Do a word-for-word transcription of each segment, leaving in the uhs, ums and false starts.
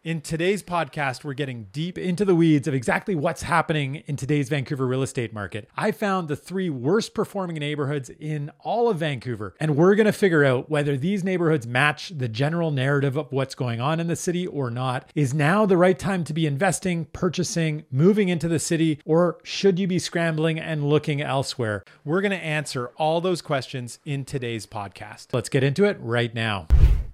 In today's podcast, we're getting deep into the weeds of exactly what's happening in today's Vancouver real estate market. I found the three worst performing neighborhoods in all of Vancouver, and we're going to figure out whether these neighborhoods match the general narrative of what's going on in the city or not. Is now the right time to be investing, purchasing, moving into the city, or should you be scrambling and looking elsewhere? We're going to answer all those questions in today's podcast. Let's get into it right now.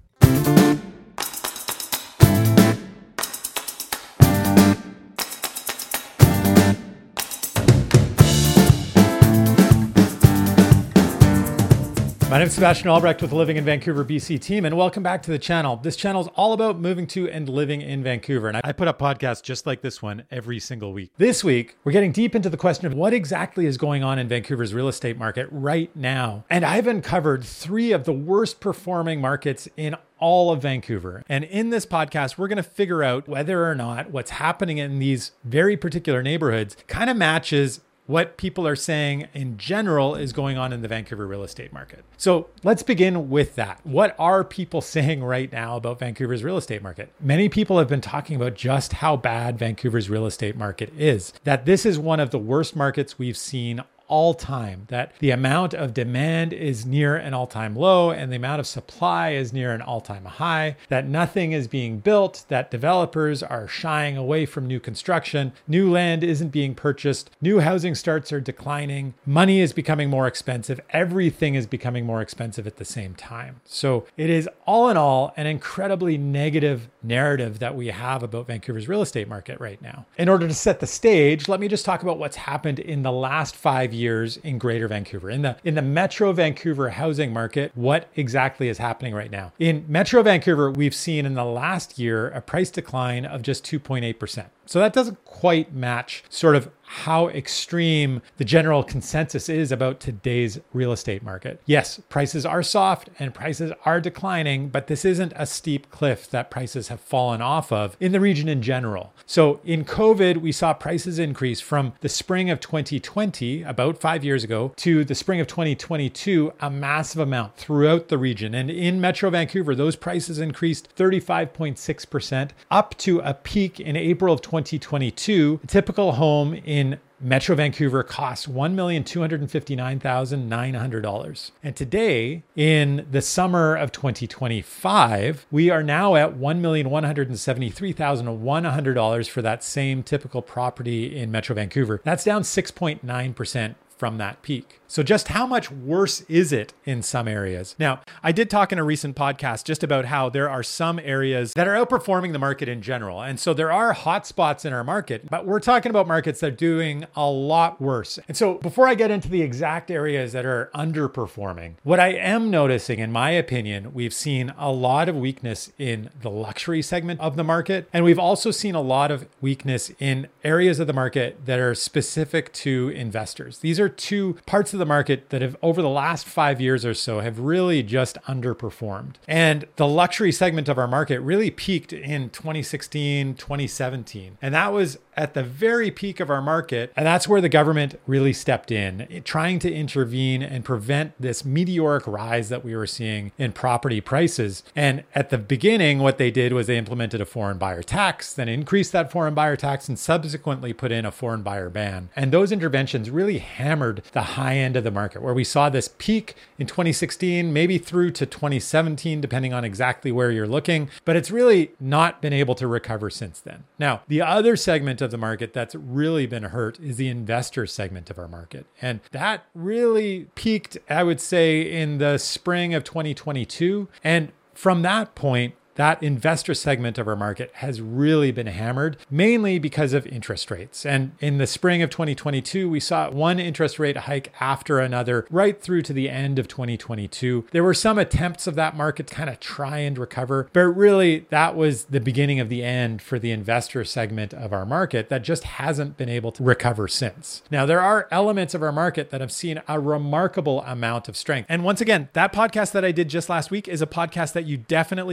My name is Sebastian Albrecht with the Living in Vancouver B C team, and welcome back to the channel. This channel is all about moving to and living in Vancouver, and I put up podcasts just like this one every single week. This week, we're getting deep into the question of what exactly is going on in Vancouver's real estate market right now. And I've uncovered three of the worst performing markets in all of Vancouver. And in this podcast, we're going to figure out whether or not what's happening in these very particular neighborhoods kind of matches what people are saying in general is going on in the Vancouver real estate market. So let's begin with that. What are people saying right now about Vancouver's real estate market? Many people have been talking about just how bad Vancouver's real estate market is, that this is one of the worst markets we've seen all time, that the amount of demand is near an all-time low and the amount of supply is near an all-time high, that nothing is being built, that developers are shying away from new construction, new land isn't being purchased, new housing starts are declining, money is becoming more expensive, everything is becoming more expensive at the same time. So it is all in all an incredibly negative narrative that we have about Vancouver's real estate market right now. In order to set the stage, let me just talk about what's happened in the last five years years in Greater Vancouver. In the in the Metro Vancouver housing market, what exactly is happening right now? In Metro Vancouver, we've seen in the last year a price decline of just two point eight percent. So that doesn't quite match sort of how extreme the general consensus is about today's real estate market. Yes, prices are soft and prices are declining, but this isn't a steep cliff that prices have fallen off of in the region in general. So in COVID, we saw prices increase from the spring of twenty twenty, about five years ago, to the spring of twenty twenty-two, a massive amount throughout the region. And in Metro Vancouver, those prices increased thirty-five point six percent up to a peak in April of twenty twenty-two. A typical home in in Metro Vancouver costs one million two hundred fifty-nine thousand nine hundred dollars. And today, in the summer of twenty twenty-five, we are now at one million one hundred seventy-three thousand one hundred dollars for that same typical property in Metro Vancouver. That's down six point nine percent from that peak. So just how much worse is it in some areas? Now, I did talk in a recent podcast just about how there are some areas that are outperforming the market in general. And so there are hot spots in our market, but we're talking about markets that are doing a lot worse. And so before I get into the exact areas that are underperforming, what I am noticing, in my opinion, we've seen a lot of weakness in the luxury segment of the market. And we've also seen a lot of weakness in areas of the market that are specific to investors. These are two parts of the market that have over the last five years or so have really just underperformed. And the luxury segment of our market really peaked in twenty sixteen, twenty seventeen. And that was at the very peak of our market. And that's where the government really stepped in, trying to intervene and prevent this meteoric rise that we were seeing in property prices. And at the beginning, what they did was they implemented a foreign buyer tax, then increased that foreign buyer tax, and subsequently put in a foreign buyer ban. And those interventions really hammered the high end of the market, where we saw this peak in twenty sixteen, maybe through to twenty seventeen, depending on exactly where you're looking. But it's really not been able to recover since then. Now, the other segment of the market that's really been hurt is the investor segment of our market. And that really peaked, I would say, in the spring of twenty twenty-two. And from that point, that investor segment of our market has really been hammered, mainly because of interest rates. And in the spring of twenty twenty-two, we saw one interest rate hike after another right through to the end of twenty twenty-two. There were some attempts of that market to kind of try and recover, but really that was the beginning of the end for the investor segment of our market that just hasn't been able to recover since. Now, there are elements of our market that have seen a remarkable amount of strength. And once again, that podcast that I did just last week is a podcast that you definitely want to check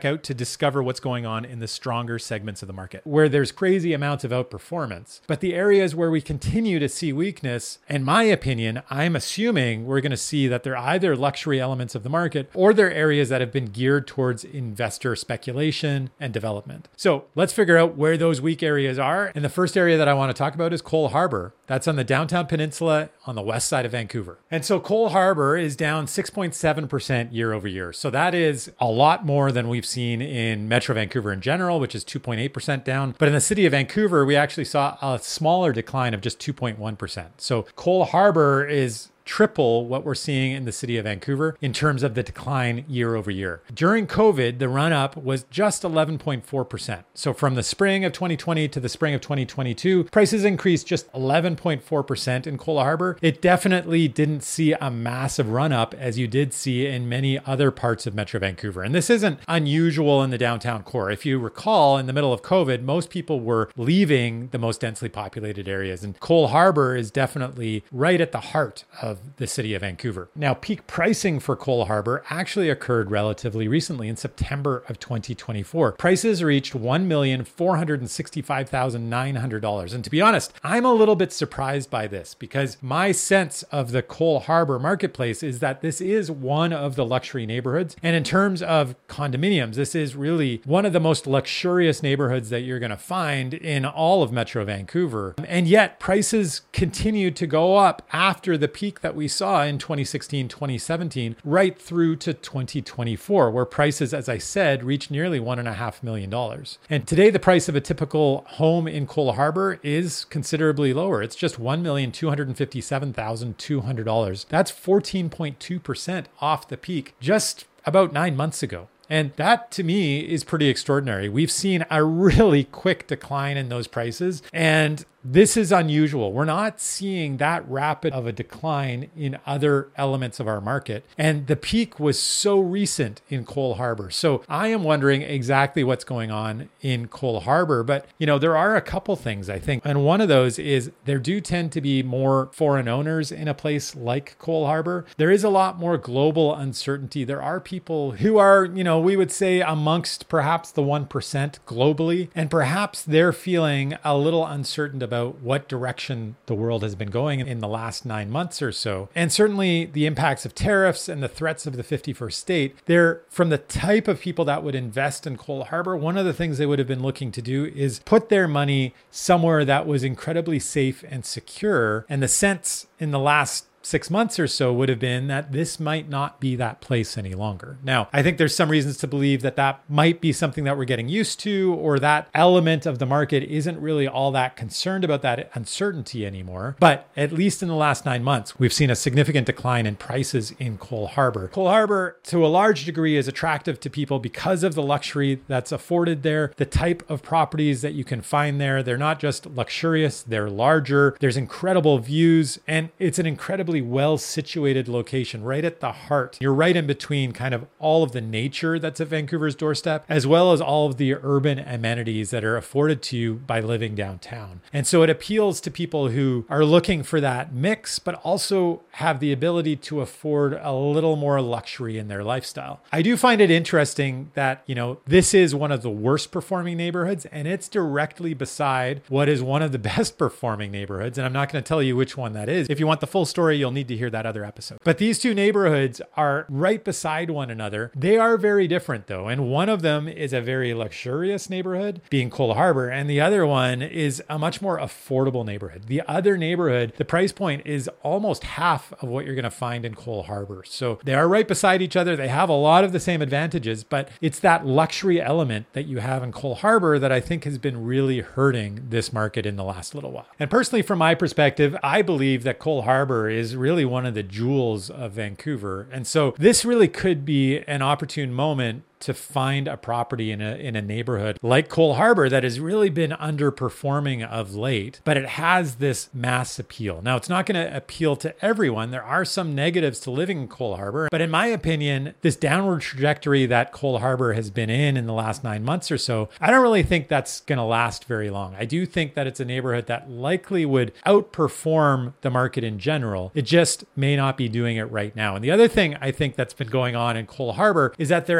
check out to discover what's going on in the stronger segments of the market where there's crazy amounts of outperformance. But the areas where we continue to see weakness, in my opinion, I'm assuming we're going to see that they're either luxury elements of the market or they're areas that have been geared towards investor speculation and development. So let's figure out where those weak areas are. And the first area that I want to talk about is Cole Harbour. That's on the downtown peninsula on the west side of Vancouver. And so Cole Harbour is down six point seven percent year over year. So that is a lot more than we've seen in Metro Vancouver in general, which is two point eight percent down. But in the city of Vancouver, we actually saw a smaller decline of just two point one percent. So Cole Harbour is triple what we're seeing in the city of Vancouver in terms of the decline year over year. During COVID, the run up was just eleven point four percent. So from the spring of twenty twenty to the spring of twenty twenty-two, prices increased just eleven point four percent in Cole Harbour. It definitely didn't see a massive run up as you did see in many other parts of Metro Vancouver. And this isn't unusual in the downtown core. If you recall, in the middle of COVID, most people were leaving the most densely populated areas. And Cole Harbour is definitely right at the heart of the city of Vancouver. Now, peak pricing for Cole Harbour actually occurred relatively recently in September of twenty twenty-four. Prices reached one million four hundred sixty-five thousand nine hundred dollars. And to be honest, I'm a little bit surprised by this because my sense of the Cole Harbour marketplace is that this is one of the luxury neighborhoods. And in terms of condominiums, this is really one of the most luxurious neighborhoods that you're going to find in all of Metro Vancouver. And yet prices continued to go up after the peak that we saw in twenty sixteen, twenty seventeen, right through to twenty twenty-four, where prices, as I said, reached nearly one and a half million dollars. And today, the price of a typical home in Cole Harbour is considerably lower. It's just one million two hundred fifty-seven thousand two hundred dollars. That's fourteen point two percent off the peak just about nine months ago. And that to me is pretty extraordinary. We've seen a really quick decline in those prices, and this is unusual. We're not seeing that rapid of a decline in other elements of our market. And the peak was so recent in Cole Harbour. So I am wondering exactly what's going on in Cole Harbour. But, you know, there are a couple things, I think. And one of those is there do tend to be more foreign owners in a place like Cole Harbour. There is a lot more global uncertainty. There are people who are, you know, we would say amongst perhaps the one percent globally. And perhaps they're feeling a little uncertain about About what direction the world has been going in the last nine months or so. And certainly the impacts of tariffs and the threats of the fifty-first state, they're from the type of people that would invest in Cole Harbour. One of the things they would have been looking to do is put their money somewhere that was incredibly safe and secure. And the sense in the last six months or so would have been that this might not be that place any longer. Now, I think there's some reasons to believe that that might be something that we're getting used to, or that element of the market isn't really all that concerned about that uncertainty anymore. But at least in the last nine months, we've seen a significant decline in prices in Cole Harbour. Cole Harbour, to a large degree, is attractive to people because of the luxury that's afforded there, the type of properties that you can find there. They're not just luxurious, they're larger. There's incredible views, and it's an incredibly well situated location right at the heart. You're right in between kind of all of the nature that's at Vancouver's doorstep, as well as all of the urban amenities that are afforded to you by living downtown. And so it appeals to people who are looking for that mix, but also have the ability to afford a little more luxury in their lifestyle. I do find it interesting that, you know, this is one of the worst performing neighborhoods, and it's directly beside what is one of the best performing neighborhoods. And I'm not going to tell you which one that is. If you want the full story, you'll need to hear that other episode. But these two neighborhoods are right beside one another. They are very different though. And one of them is a very luxurious neighborhood, being Cole Harbour, and the other one is a much more affordable neighborhood. The other neighborhood, the price point is almost half of what you're going to find in Cole Harbour. So they are right beside each other. They have a lot of the same advantages, but it's that luxury element that you have in Cole Harbour that I think has been really hurting this market in the last little while. And personally, from my perspective, I believe that Cole Harbour is really one of the jewels of Vancouver. And so this really could be an opportune moment to find a property in a in a neighborhood like Cole Harbour that has really been underperforming of late, but it has this mass appeal. Now, it's not going to appeal to everyone. There are some negatives to living in Cole Harbour, but in my opinion, this downward trajectory that Cole Harbour has been in in the last nine months or so, I don't really think that's going to last very long. I do think that it's a neighborhood that likely would outperform the market in general. It just may not be doing it right now. And the other thing I think that's been going on in Cole Harbour is that there has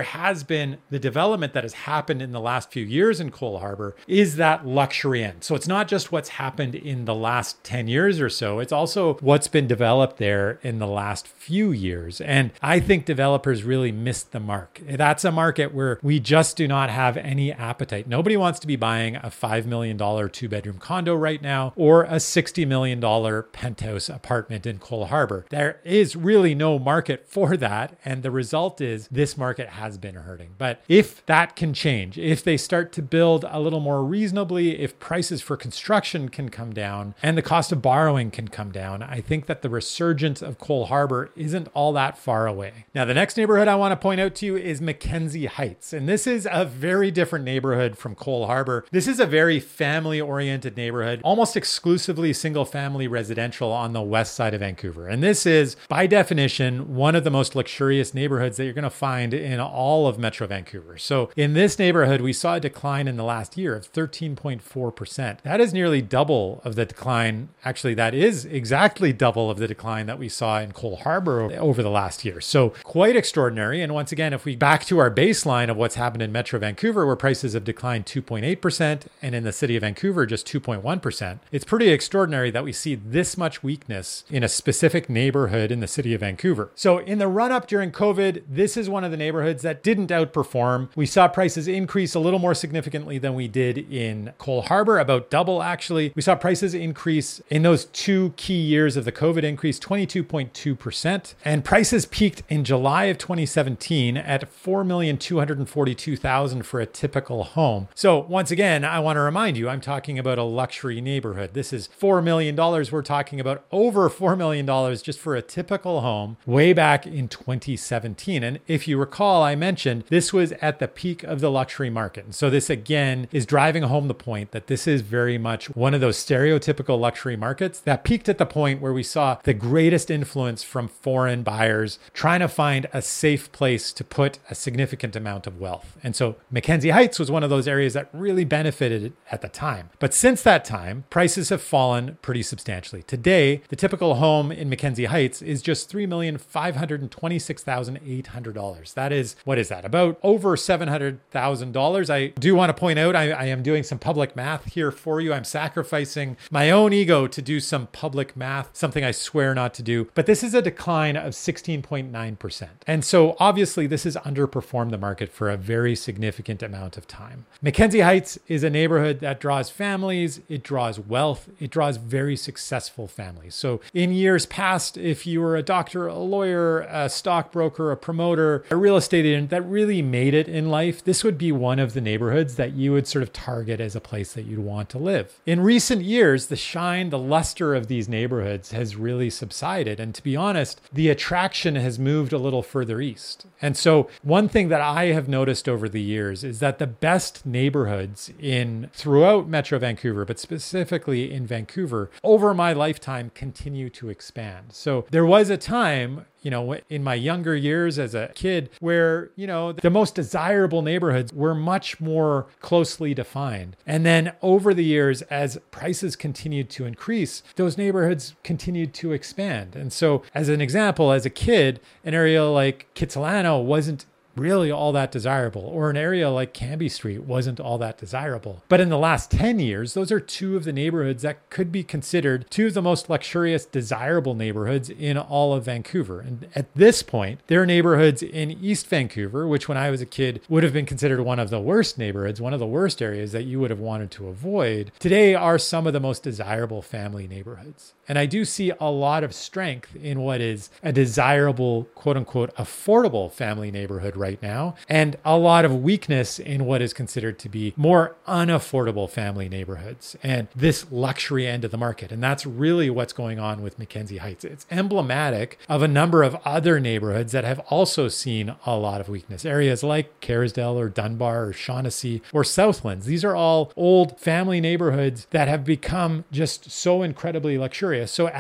been the development that has happened in the last few years in Cole Harbour is that luxury end. So it's not just what's happened in the last ten years or so, it's also what's been developed there in the last few years. And I think developers really missed the mark. That's a market where we just do not have any appetite. Nobody wants to be buying a five million dollars two bedroom condo right now or a sixty million dollars penthouse apartment in Cole Harbour. There is really no market for that. And the result is this market has been hurting. But if that can change, if they start to build a little more reasonably, if prices for construction can come down and the cost of borrowing can come down, I think that the resurgence of Cole Harbour isn't all that far away. Now, the next neighborhood I want to point out to you is Mackenzie Heights. And this is a very different neighborhood from Cole Harbour. This is a very family-oriented neighborhood, almost exclusively single-family residential on the west side of Vancouver. And this is, by definition, one of the most luxurious neighborhoods that you're going to find in all of Metro Vancouver. So in this neighborhood, we saw a decline in the last year of thirteen point four percent. That is nearly double of the decline. Actually, that is exactly double of the decline that we saw in Cole Harbour over the last year. So quite extraordinary. And once again, if we back to our baseline of what's happened in Metro Vancouver, where prices have declined two point eight percent and in the city of Vancouver, just two point one percent, it's pretty extraordinary that we see this much weakness in a specific neighborhood in the city of Vancouver. So in the run up during COVID, this is one of the neighborhoods that didn't outperform. We saw prices increase a little more significantly than we did in Cole Harbour, about double actually. We saw prices increase in those two key years of the COVID increase, twenty-two point two percent. And prices peaked in July of twenty seventeen at four million two hundred forty-two thousand dollars for a typical home. So once again, I want to remind you, I'm talking about a luxury neighborhood. This is four million dollars. We're talking about over four million dollars just for a typical home way back in twenty seventeen. And if you recall, I mentioned this was at the peak of the luxury market. And so this again is driving home the point that this is very much one of those stereotypical luxury markets that peaked at the point where we saw the greatest influence from foreign buyers trying to find a safe place to put a significant amount of wealth. And so Mackenzie Heights was one of those areas that really benefited at the time. But since that time, prices have fallen pretty substantially. Today, the typical home in Mackenzie Heights is just three million five hundred twenty-six thousand eight hundred dollars. That is, what is that? About over seven hundred thousand dollars. I do want to point out, I, I am doing some public math here for you. I'm sacrificing my own ego to do some public math, something I swear not to do. But this is a decline of sixteen point nine percent. And so obviously this has underperformed the market for a very significant amount of time. Mackenzie Heights is a neighborhood that draws families, it draws wealth, it draws very successful families. So in years past, if you were a doctor, a lawyer, a stockbroker, a promoter, a real estate agent that really made it in life, this would be one of the neighborhoods that you would sort of target as a place that you'd want to live. In recent years, the shine, the luster of these neighborhoods has really subsided. And to be honest, the attraction has moved a little further east. And so one thing that I have noticed over the years is that the best neighborhoods in throughout Metro Vancouver, but specifically in Vancouver, over my lifetime continue to expand. So there was a time, you know, in my younger years as a kid where, you know, the most desirable neighborhoods were much more closely defined. And then over the years, as prices continued to increase, those neighborhoods continued to expand. And so as an example, as a kid, an area like Kitsilano wasn't really all that desirable, or an area like Cambie Street wasn't all that desirable. But in the last ten years, those are two of the neighborhoods that could be considered two of the most luxurious, desirable neighborhoods in all of Vancouver. And at this point, there are neighborhoods in East Vancouver, which when I was a kid would have been considered one of the worst neighborhoods, one of the worst areas that you would have wanted to avoid, today are some of the most desirable family neighborhoods. And I do see a lot of strength in what is a desirable, quote unquote, affordable family neighborhood right now, and a lot of weakness in what is considered to be more unaffordable family neighborhoods and this luxury end of the market. And that's really what's going on with Mackenzie Heights. It's emblematic of a number of other neighborhoods that have also seen a lot of weakness. Areas like Kerrisdale or Dunbar or Shaughnessy or Southlands. These are all old family neighborhoods that have become just so incredibly luxurious. So as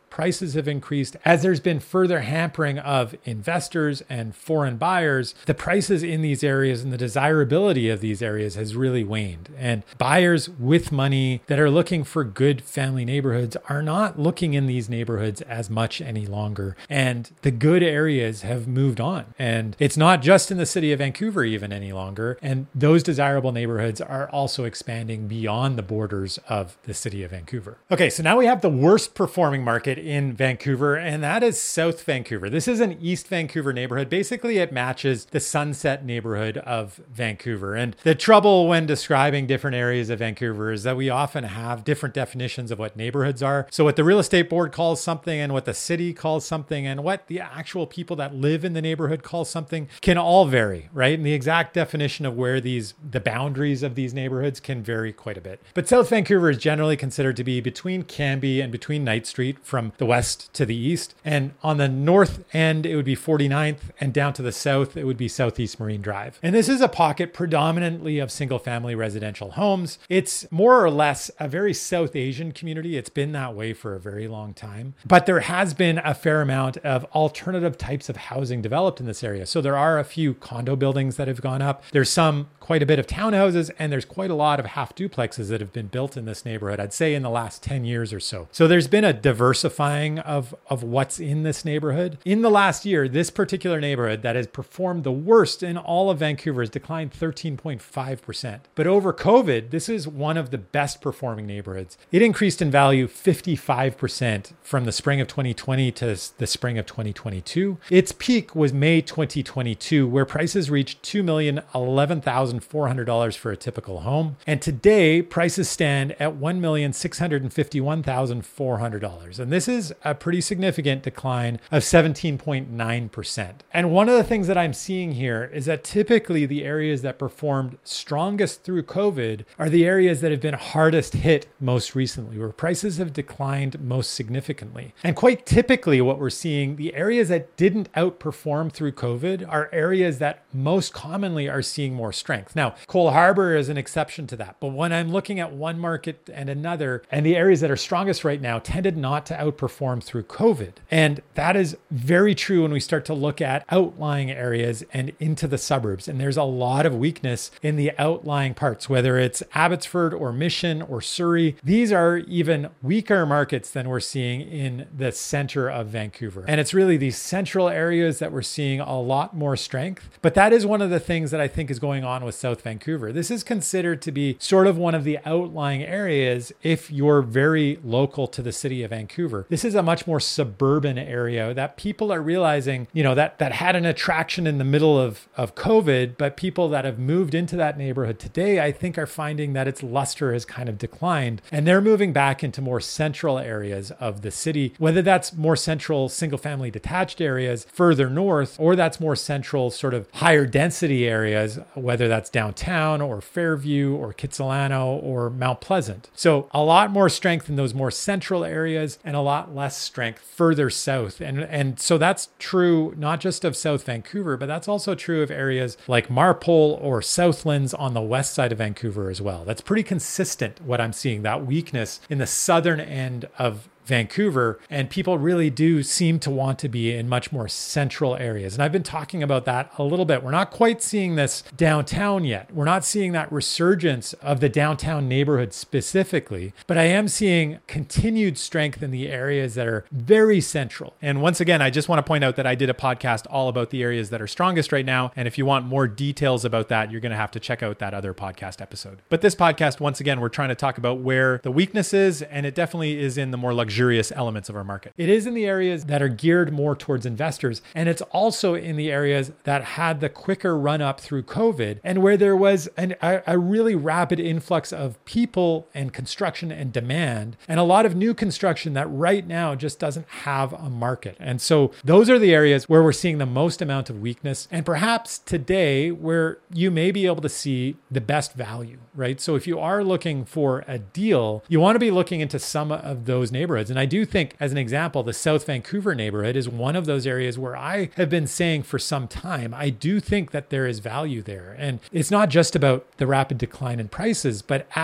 prices have increased, as there's been further hampering of investors and foreign buyers, the prices in these areas and the desirability of these areas has really waned. And buyers with money that are looking for good family neighborhoods are not looking in these neighborhoods as much any longer. And the good areas have moved on. And it's not just in the city of Vancouver even any longer. And those desirable neighborhoods are also expanding beyond the borders of the city of Vancouver. Okay, so now we have the worst performing market in Vancouver, and that is South Vancouver. This is an East Vancouver neighborhood. Basically, it matches the Sunset neighborhood of Vancouver. And the trouble when describing different areas of Vancouver is that we often have different definitions of what neighborhoods are. So what the real estate board calls something and what the city calls something and what the actual people that live in the neighborhood call something can all vary, right? And the exact definition of where these, the boundaries of these neighborhoods can vary quite a bit. But South Vancouver is generally considered to be between Cambie and between Knight Street from the west to the east. And on the north end, it would be forty-ninth, and down to the south, it would be Southeast Marine Drive. And this is a pocket predominantly of single family residential homes. It's more or less a very South Asian community. It's been that way for a very long time. But there has been a fair amount of alternative types of housing developed in this area. So there are a few condo buildings that have gone up. There's some quite a bit of townhouses, and there's quite a lot of half duplexes that have been built in this neighborhood, I'd say in the last ten years or so. So there's been a diversifying of, of what's in this neighborhood. In the last year, this particular neighborhood that has performed the worst in all of Vancouver has declined thirteen point five percent. But over COVID, this is one of the best performing neighborhoods. It increased in value fifty-five percent from the spring of twenty twenty to the spring of twenty twenty-two. Its peak was May twenty twenty-two, where prices reached two million eleven thousand four hundred dollars for a typical home. And today, prices stand at one million six hundred fifty-one thousand four hundred dollars. And this is a pretty significant decline of seventeen point nine percent. And one of the things that I'm seeing here is that typically the areas that performed strongest through COVID are the areas that have been hardest hit most recently, where prices have declined most significantly. And quite typically what we're seeing, the areas that didn't outperform through COVID are areas that most commonly are seeing more strength. Now, Cole Harbour is an exception to that. But when I'm looking at one market and another, and the areas that are strongest right now tended not to outperform through COVID. And that is very true when we start to look at outlying areas and into the suburbs. And there's a lot of weakness in the outlying parts, whether it's Abbotsford or Mission or Surrey. These are even weaker markets than we're seeing in the center of Vancouver. And it's really these central areas that we're seeing a lot more strength. But that is one of the things that I think is going on with South Vancouver. This is considered to be sort of one of the outlying areas if you're very local to the city of Vancouver. This is a much more suburban area that people are realizing, you know, that that had an attraction in the middle of, of COVID, but people that have moved into that neighborhood today, I think, are finding that its luster has kind of declined. And they're moving back into more central areas of the city, whether that's more central single family detached areas further north, or that's more central sort of higher density areas, whether that's downtown or Fairview or Kitsilano or Mount Pleasant. So a lot more strength in those more central areas and a lot less strength further south. And, and so that's true not just of South Vancouver, but that's also true of areas like Marpole or Southlands on the west side of Vancouver as well. That's pretty consistent what I'm seeing, that weakness in the southern end of Vancouver, and people really do seem to want to be in much more central areas. And I've been talking about that a little bit. We're not quite seeing this downtown yet. We're not seeing that resurgence of the downtown neighborhood specifically, but I am seeing continued strength in the areas that are very central. And once again, I just want to point out that I did a podcast all about the areas that are strongest right now. And if you want more details about that, you're going to have to check out that other podcast episode. But this podcast, once again, we're trying to talk about where the weakness is, and it definitely is in the more luxurious elements of our market. It is in the areas that are geared more towards investors, and it's also in the areas that had the quicker run up through COVID and where there was an, a, a really rapid influx of people and construction and demand, and a lot of new construction that right now just doesn't have a market. And so those are the areas where we're seeing the most amount of weakness, and perhaps today where you may be able to see the best value, right? So if you are looking for a deal, you want to be looking into some of those neighborhoods. And I do think, as an example, the South Vancouver neighborhood is one of those areas where I have been saying for some time, I do think that there is value there. And it's not just about the rapid decline in prices, but as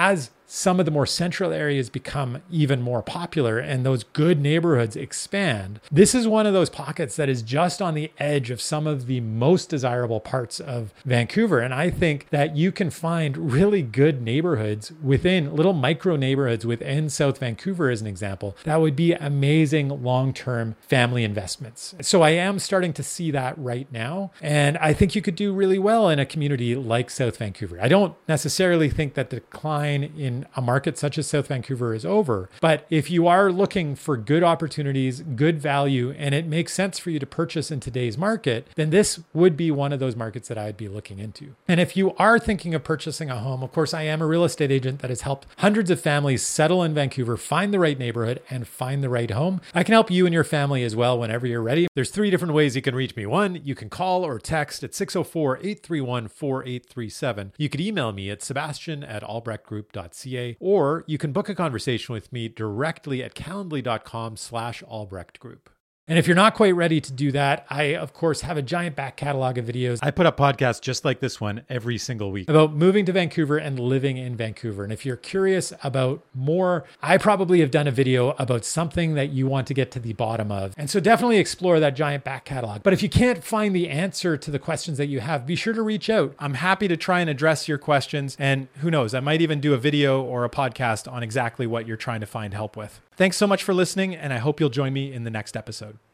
some of the more central areas become even more popular and those good neighborhoods expand, this is one of those pockets that is just on the edge of some of the most desirable parts of Vancouver. And I think that you can find really good neighborhoods within little micro neighborhoods within South Vancouver, as an example, that would be amazing long-term family investments. So I am starting to see that right now. And I think you could do really well in a community like South Vancouver. I don't necessarily think that the decline in a market such as South Vancouver is over. But if you are looking for good opportunities, good value, and it makes sense for you to purchase in today's market, then this would be one of those markets that I'd be looking into. And if you are thinking of purchasing a home, of course, I am a real estate agent that has helped hundreds of families settle in Vancouver, find the right neighborhood, and find the right home. I can help you and your family as well whenever you're ready. There's three different ways you can reach me. One, you can call or text at six oh four, eight three one, four eight three seven. You could email me at sebastian at albrecht group dot c a, or you can book a conversation with me directly at calendly dot com slash albrecht group. And if you're not quite ready to do that, I, of course, have a giant back catalog of videos. I put up podcasts just like this one every single week about moving to Vancouver and living in Vancouver. And if you're curious about more, I probably have done a video about something that you want to get to the bottom of. And so definitely explore that giant back catalog. But if you can't find the answer to the questions that you have, be sure to reach out. I'm happy to try and address your questions. And who knows, I might even do a video or a podcast on exactly what you're trying to find help with. Thanks so much for listening, and I hope you'll join me in the next episode.